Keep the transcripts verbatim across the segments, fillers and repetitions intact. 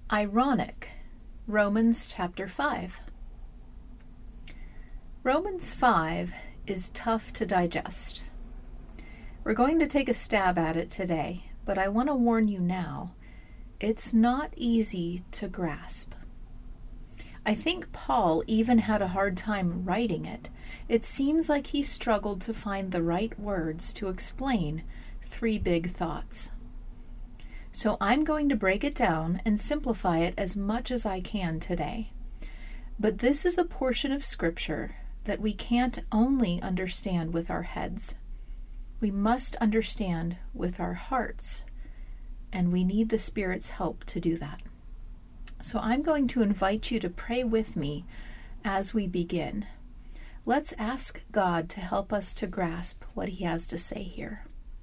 Ironic. Romans chapter five. Romans five is tough to digest. We're going to take a stab at it today, but I want to warn you now, it's not easy to grasp. I think Paul even had a hard time writing it. It seems like he struggled to find the right words to explain three big thoughts. So I'm going to break it down and simplify it as much as I can today. But this is a portion of Scripture that we can't only understand with our heads. We must understand with our hearts, and we need the Spirit's help to do that. So I'm going to invite you to pray with me as we begin. Let's ask God to help us to grasp what He has to say here.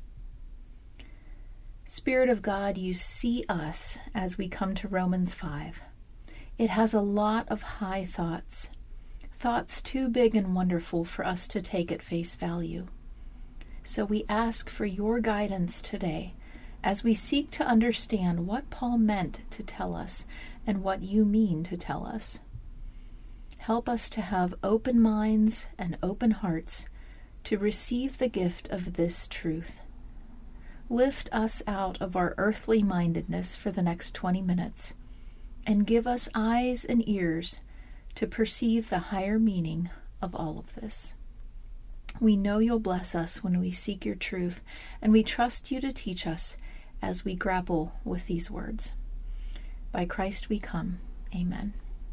Spirit of God, you see us as we come to Romans five. It has a lot of high thoughts, thoughts too big and wonderful for us to take at face value. So we ask for your guidance today as we seek to understand what Paul meant to tell us and what you mean to tell us. Help us to have open minds and open hearts to receive the gift of this truth. Lift us out of our earthly mindedness for the next twenty minutes and give us eyes and ears to perceive the higher meaning of all of this. We know you'll bless us when we seek your truth, and we trust you to teach us as we grapple with these words. By Christ we come. Amen.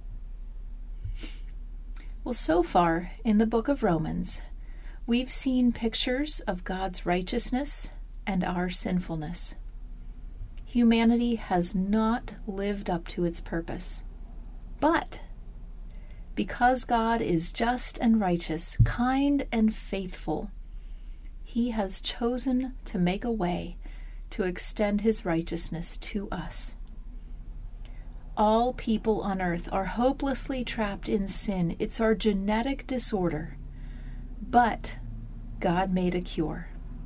Well, so far in the book of Romans, we've seen pictures of God's righteousness and our sinfulness. Humanity has not lived up to its purpose. But because God is just and righteous, kind and faithful, He has chosen to make a way to extend His righteousness to us. All people on earth are hopelessly trapped in sin. It's our genetic disorder. But God made a cure.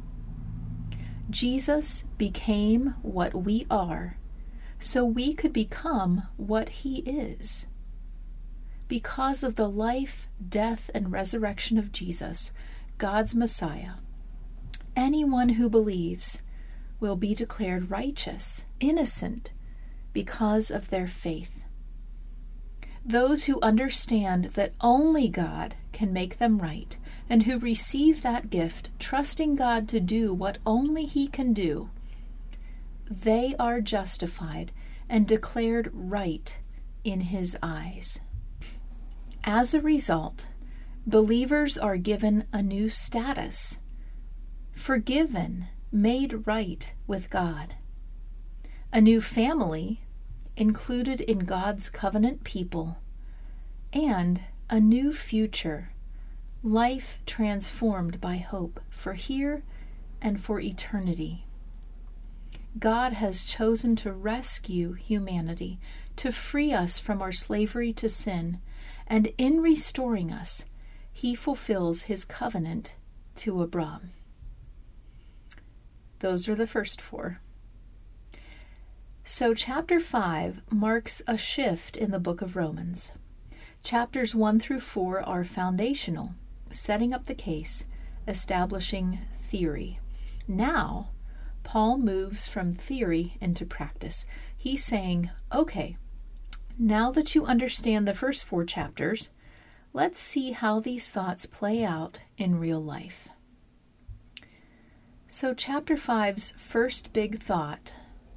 Jesus became what we are, so we could become what He is. Because of the life, death, and resurrection of Jesus, God's Messiah, anyone who believes will be declared righteous, innocent, because of their faith. Those who understand that only God can make them right, and who receive that gift, trusting God to do what only He can do, they are justified and declared right in His eyes. As a result, believers are given a new status, forgiven, made right with God, a new family included in God's covenant people, and a new future, life transformed by hope for here and for eternity. God has chosen to rescue humanity, to free us from our slavery to sin, and in restoring us, He fulfills His covenant to Abraham. Those are the first four. So chapter five marks a shift in the book of Romans. Chapters one through four are foundational, setting up the case, establishing theory. Now, Paul moves from theory into practice. He's saying, okay, now that you understand the first four chapters, let's see how these thoughts play out in real life. So chapter five's first big thought,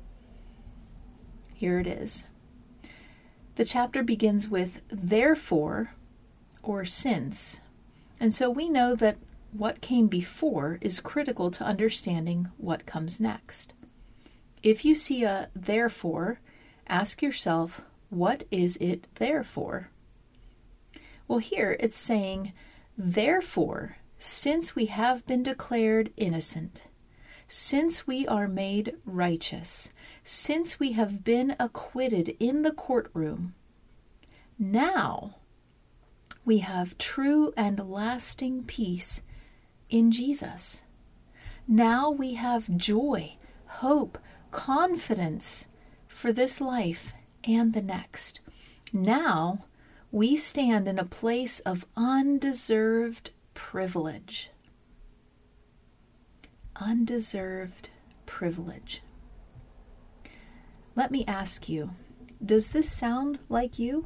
here it is. The chapter begins with therefore, or since. And so we know that what came before is critical to understanding what comes next. If you see a therefore, ask yourself, what is it there for? Well, here it's saying, therefore, since we have been declared innocent, since we are made righteous, since we have been acquitted in the courtroom, now we have true and lasting peace in Jesus. Now we have joy, hope, confidence for this life and the next. Now we stand in a place of undeserved privilege. Undeserved privilege. Let me ask you, does this sound like you?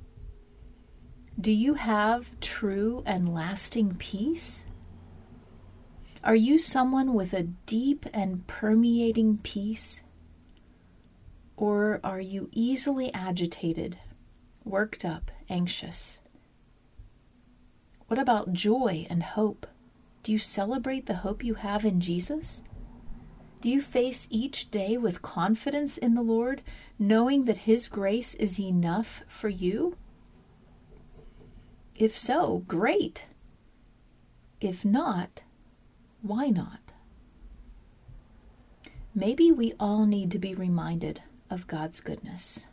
Do you have true and lasting peace? Are you someone with a deep and permeating peace? Or are you easily agitated, worked up, anxious? What about joy and hope? Do you celebrate the hope you have in Jesus? Do you face each day with confidence in the Lord, knowing that His grace is enough for you? If so, great. If not, why not? Maybe we all need to be reminded of God's goodness.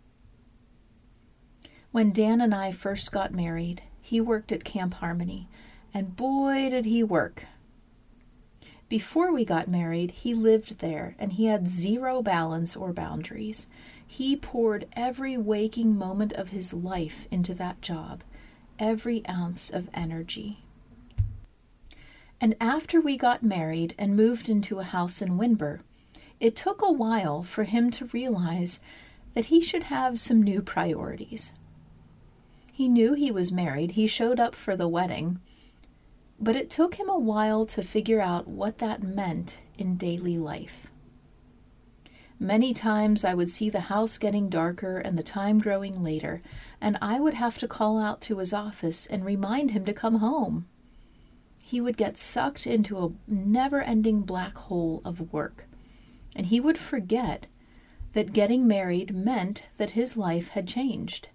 When Dan and I first got married, he worked at Camp Harmony, and boy did he work. Before we got married, he lived there, and he had zero balance or boundaries. He poured every waking moment of his life into that job, every ounce of energy. And after we got married and moved into a house in Windber, it took a while for him to realize that he should have some new priorities. He knew he was married. He showed up for the wedding, but it took him a while to figure out what that meant in daily life. Many times I would see the house getting darker and the time growing later, and I would have to call out to his office and remind him to come home. He would get sucked into a never-ending black hole of work, and he would forget that getting married meant that his life had changed.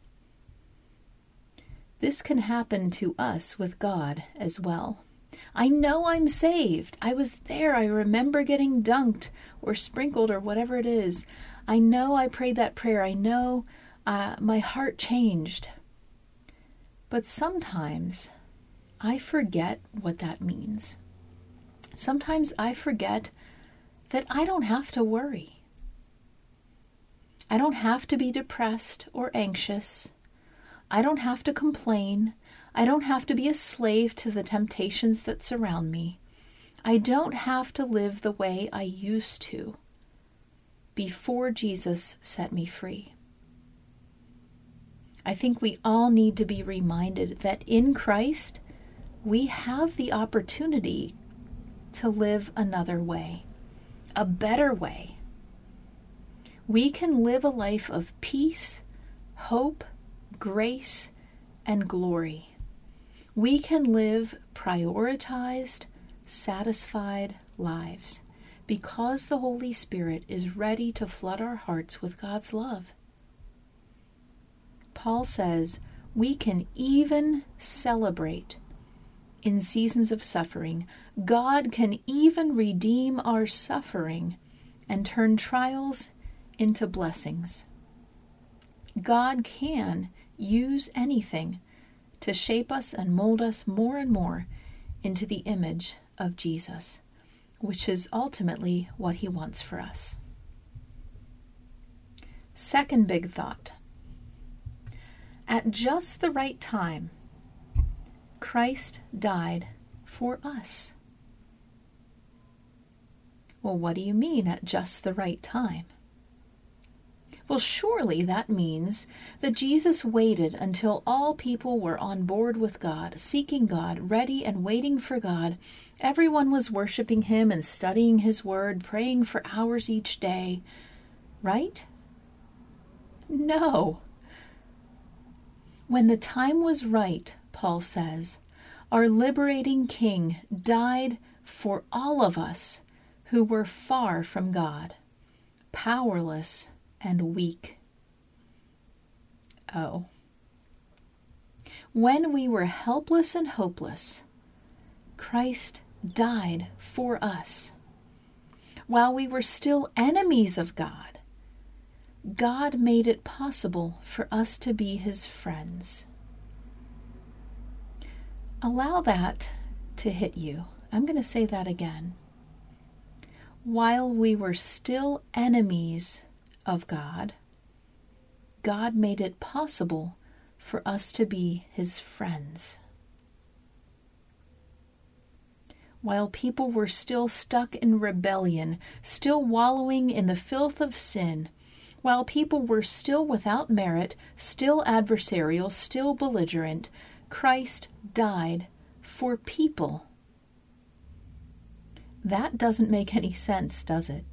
This can happen to us with God as well. I know I'm saved. I was there. I remember getting dunked or sprinkled or whatever it is. I know I prayed that prayer. I know uh, my heart changed. But sometimes I forget what that means. Sometimes I forget that I don't have to worry. I don't have to be depressed or anxious. I don't have to complain. I don't have to be a slave to the temptations that surround me. I don't have to live the way I used to before Jesus set me free. I think we all need to be reminded that in Christ, we have the opportunity to live another way, a better way. We can live a life of peace, hope, grace, and glory. We can live prioritized, satisfied lives because the Holy Spirit is ready to flood our hearts with God's love. Paul says we can even celebrate in seasons of suffering. God can even redeem our suffering and turn trials into blessings. God can use anything to shape us and mold us more and more into the image of Jesus, which is ultimately what He wants for us. Second big thought. At just the right time, Christ died for us. Well, what do you mean at just the right time? Well, surely that means that Jesus waited until all people were on board with God, seeking God, ready and waiting for God. Everyone was worshiping Him and studying His Word, praying for hours each day. Right? No. When the time was right, Paul says, our liberating King died for all of us who were far from God, powerless and weak. Oh. When we were helpless and hopeless, Christ died for us. While we were still enemies of God, God made it possible for us to be His friends. Allow that to hit you. I'm going to say that again. While we were still enemies of God, God made it possible for us to be his friends. While people were still stuck in rebellion, still wallowing in the filth of sin, while people were still without merit, still adversarial, still belligerent, Christ died for people. That doesn't make any sense, does it?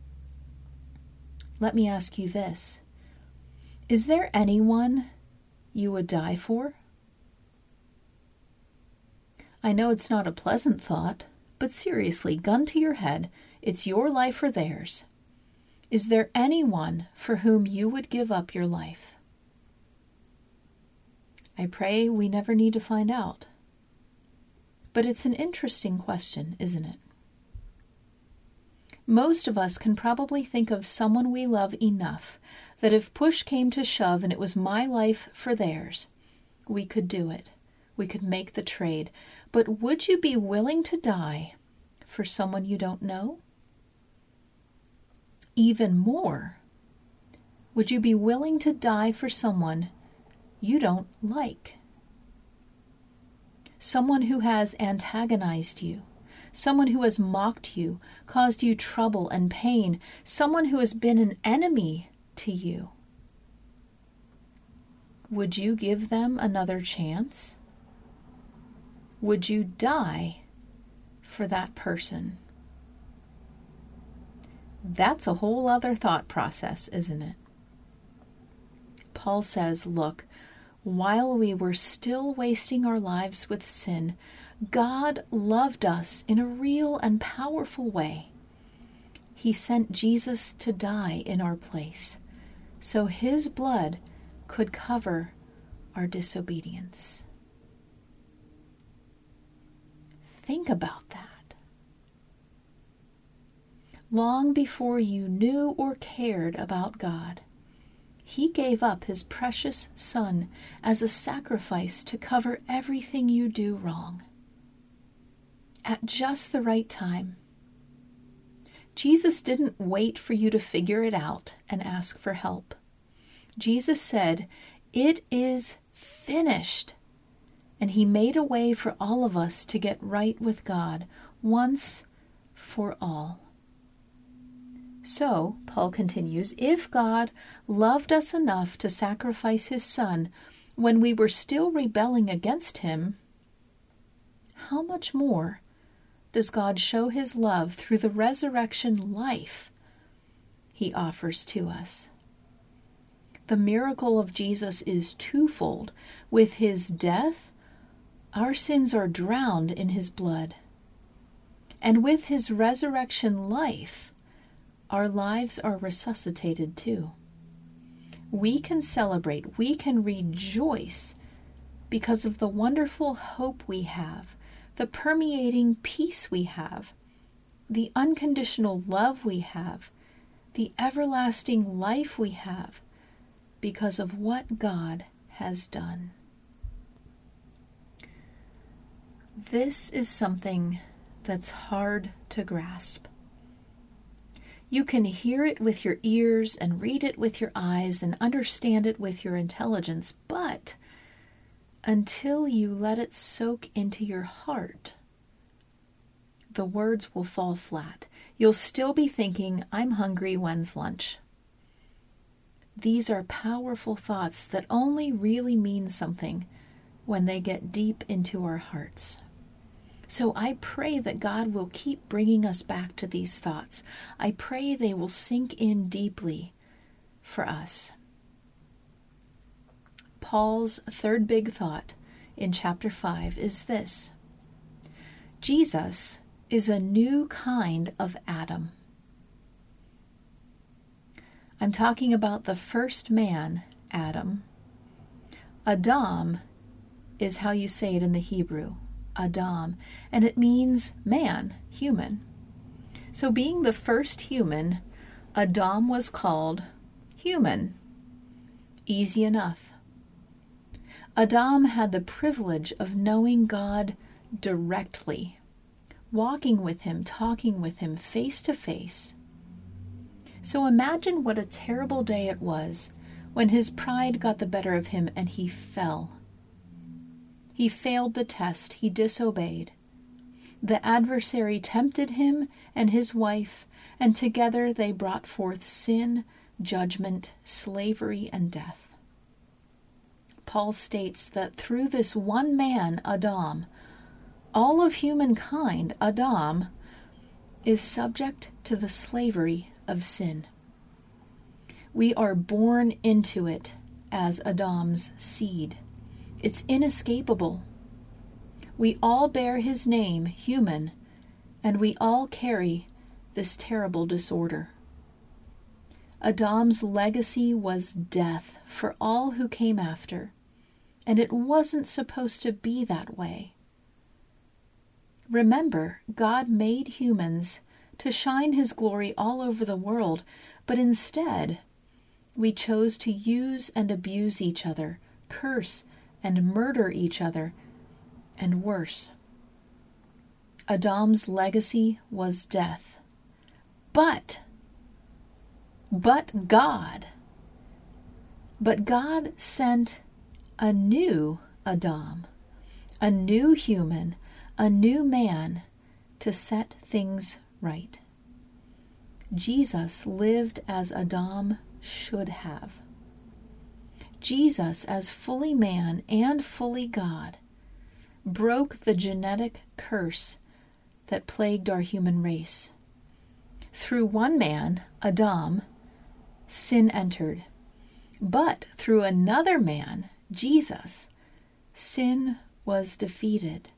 Let me ask you this. Is there anyone you would die for? I know it's not a pleasant thought, but seriously, gun to your head, it's your life or theirs. Is there anyone for whom you would give up your life? I pray we never need to find out. But it's an interesting question, isn't it? Most of us can probably think of someone we love enough that if push came to shove and it was my life for theirs, we could do it. We could make the trade. But would you be willing to die for someone you don't know? Even more, would you be willing to die for someone you don't like? Someone who has antagonized you, someone who has mocked you, caused you trouble and pain, someone who has been an enemy to you. Would you give them another chance? Would you die for that person? That's a whole other thought process, isn't it? Paul says, look, while we were still wasting our lives with sin, God loved us in a real and powerful way. He sent Jesus to die in our place, so his blood could cover our disobedience. Think about that. Long before you knew or cared about God, he gave up his precious Son as a sacrifice to cover everything you do wrong. At just the right time. Jesus didn't wait for you to figure it out and ask for help. Jesus said, "It is finished." And he made a way for all of us to get right with God once for all. So, Paul continues, if God loved us enough to sacrifice his Son when we were still rebelling against him, how much more does God show his love through the resurrection life he offers to us? The miracle of Jesus is twofold. With his death, our sins are drowned in his blood. And with his resurrection life, our lives are resuscitated too. We can celebrate, we can rejoice because of the wonderful hope we have, the permeating peace we have, the unconditional love we have, the everlasting life we have, because of what God has done. This is something that's hard to grasp. You can hear it with your ears and read it with your eyes and understand it with your intelligence, but until you let it soak into your heart, the words will fall flat. You'll still be thinking, I'm hungry, when's lunch? These are powerful thoughts that only really mean something when they get deep into our hearts. So I pray that God will keep bringing us back to these thoughts. I pray they will sink in deeply for us. Paul's third big thought in chapter five is this: Jesus is a new kind of Adam. I'm talking about the first man, Adam. Adam is how you say it in the Hebrew, Adam, and it means man, human. So being the first human, Adam was called human. Easy enough. Adam had the privilege of knowing God directly, walking with him, talking with him face to face. So imagine what a terrible day it was when his pride got the better of him and he fell. He failed the test. He disobeyed. The adversary tempted him and his wife, and together they brought forth sin, judgment, slavery, and death. Paul states that through this one man, Adam, all of humankind, Adam, is subject to the slavery of sin. We are born into it as Adam's seed. It's inescapable. We all bear his name, human, and we all carry this terrible disorder. Adam's legacy was death for all who came after, and it wasn't supposed to be that way. Remember, God made humans to shine his glory all over the world, but instead, we chose to use and abuse each other, curse and murder each other, and worse. Adam's legacy was death. But, but God, but God sent a new Adam, a new human, a new man to set things right. Jesus lived as Adam should have. Jesus, as fully man and fully God, broke the genetic curse that plagued our human race. Through one man, Adam, sin entered. But through another man, Jesus, sin was defeated.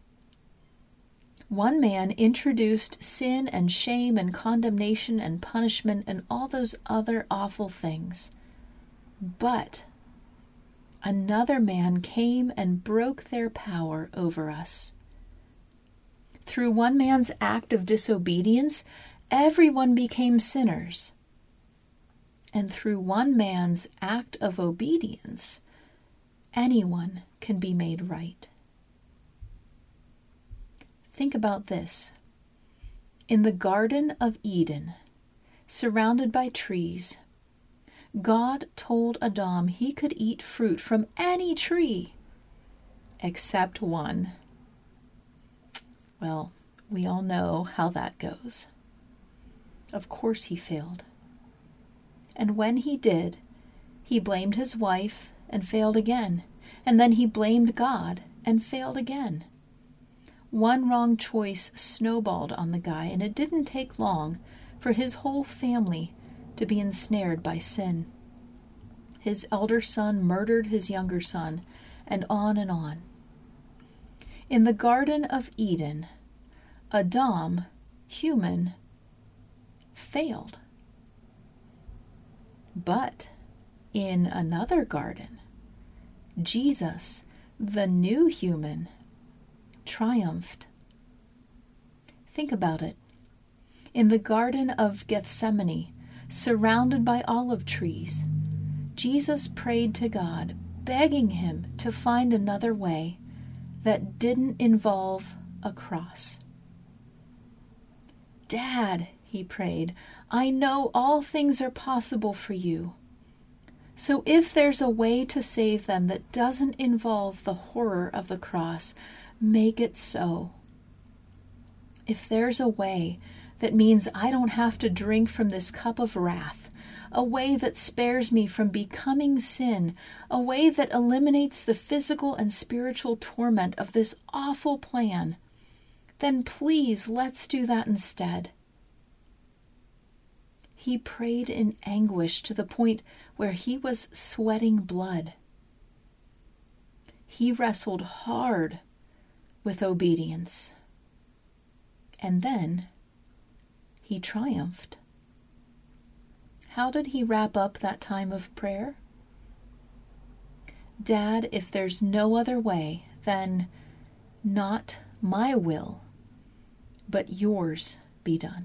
One man introduced sin and shame and condemnation and punishment and all those other awful things. But another man came and broke their power over us. Through one man's act of disobedience, everyone became sinners. And through one man's act of obedience, anyone can be made right. Think about this. In the Garden of Eden, surrounded by trees, God told Adam he could eat fruit from any tree except one. Well, we all know how that goes. Of course he failed. And when he did, he blamed his wife and failed again. And then he blamed God and failed again. One wrong choice snowballed on the guy, and it didn't take long for his whole family to be ensnared by sin. His elder son murdered his younger son, and on and on. In the Garden of Eden, Adam, human, failed. But in another garden, Jesus, the new human, triumphed. Think about it. In the Garden of Gethsemane, surrounded by olive trees, Jesus prayed to God, begging him to find another way that didn't involve a cross. Dad, he prayed, I know all things are possible for you. So if there's a way to save them that doesn't involve the horror of the cross, make it so. If there's a way that means I don't have to drink from this cup of wrath, a way that spares me from becoming sin, a way that eliminates the physical and spiritual torment of this awful plan, then please let's do that instead. He prayed in anguish to the point where he was sweating blood. He wrestled hard with obedience. And then he triumphed. How did he wrap up that time of prayer? Dad, if there's no other way, then not my will, but yours be done.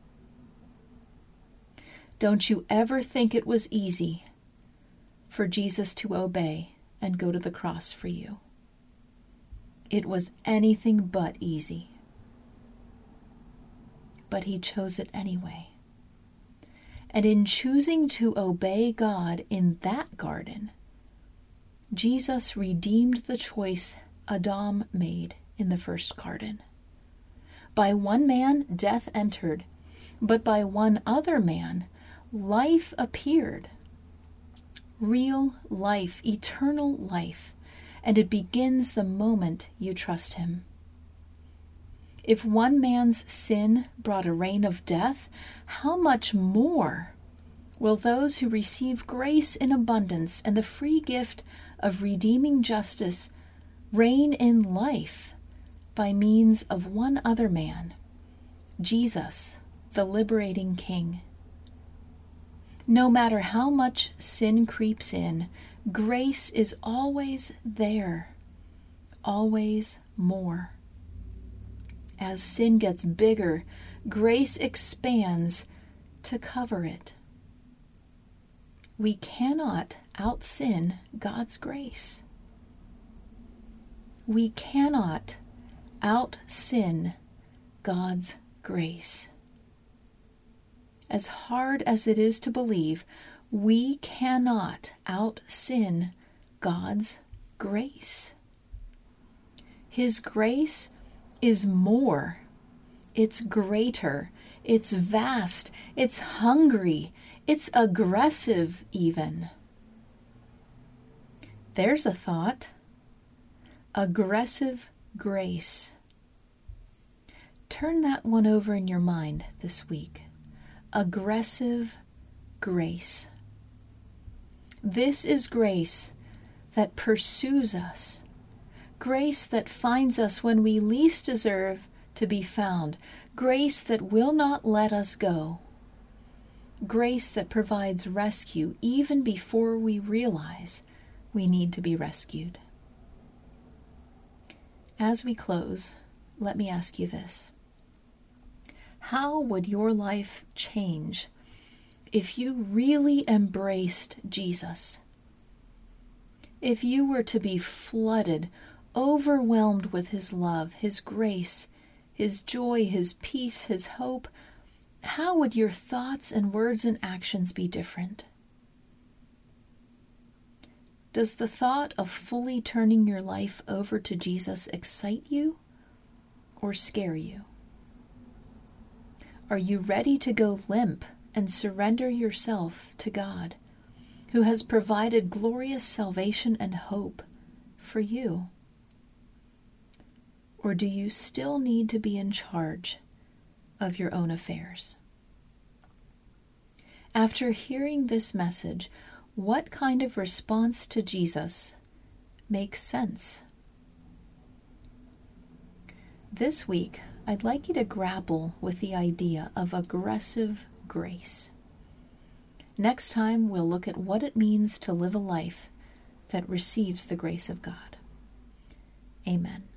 Don't you ever think it was easy for Jesus to obey and go to the cross for you. It was anything but easy. But he chose it anyway. And in choosing to obey God in that garden, Jesus redeemed the choice Adam made in the first garden. By one man, death entered, but by one other man, life appeared. Real life, eternal life, and it begins the moment you trust him. If one man's sin brought a reign of death, how much more will those who receive grace in abundance and the free gift of redeeming justice reign in life by means of one other man, Jesus, the liberating King. No matter how much sin creeps in, grace is always there, always more. As sin gets bigger, grace expands to cover it. We cannot out-sin God's grace. We cannot out-sin God's grace. As hard as it is to believe, we cannot out-sin God's grace. His grace is more. It's greater. It's vast. It's hungry. It's aggressive even. There's a thought. Aggressive grace. Turn that one over in your mind this week. Aggressive grace. This is grace that pursues us. Grace that finds us when we least deserve to be found. Grace that will not let us go. Grace that provides rescue even before we realize we need to be rescued. As we close, let me ask you this. How would your life change if you really embraced Jesus? If you were to be flooded, overwhelmed with his love, his grace, his joy, his peace, his hope, how would your thoughts and words and actions be different? Does the thought of fully turning your life over to Jesus excite you or scare you? Are you ready to go limp and surrender yourself to God, who has provided glorious salvation and hope for you? Or do you still need to be in charge of your own affairs? After hearing this message, what kind of response to Jesus makes sense? This week, I'd like you to grapple with the idea of aggressive grace. Next time, we'll look at what it means to live a life that receives the grace of God. Amen.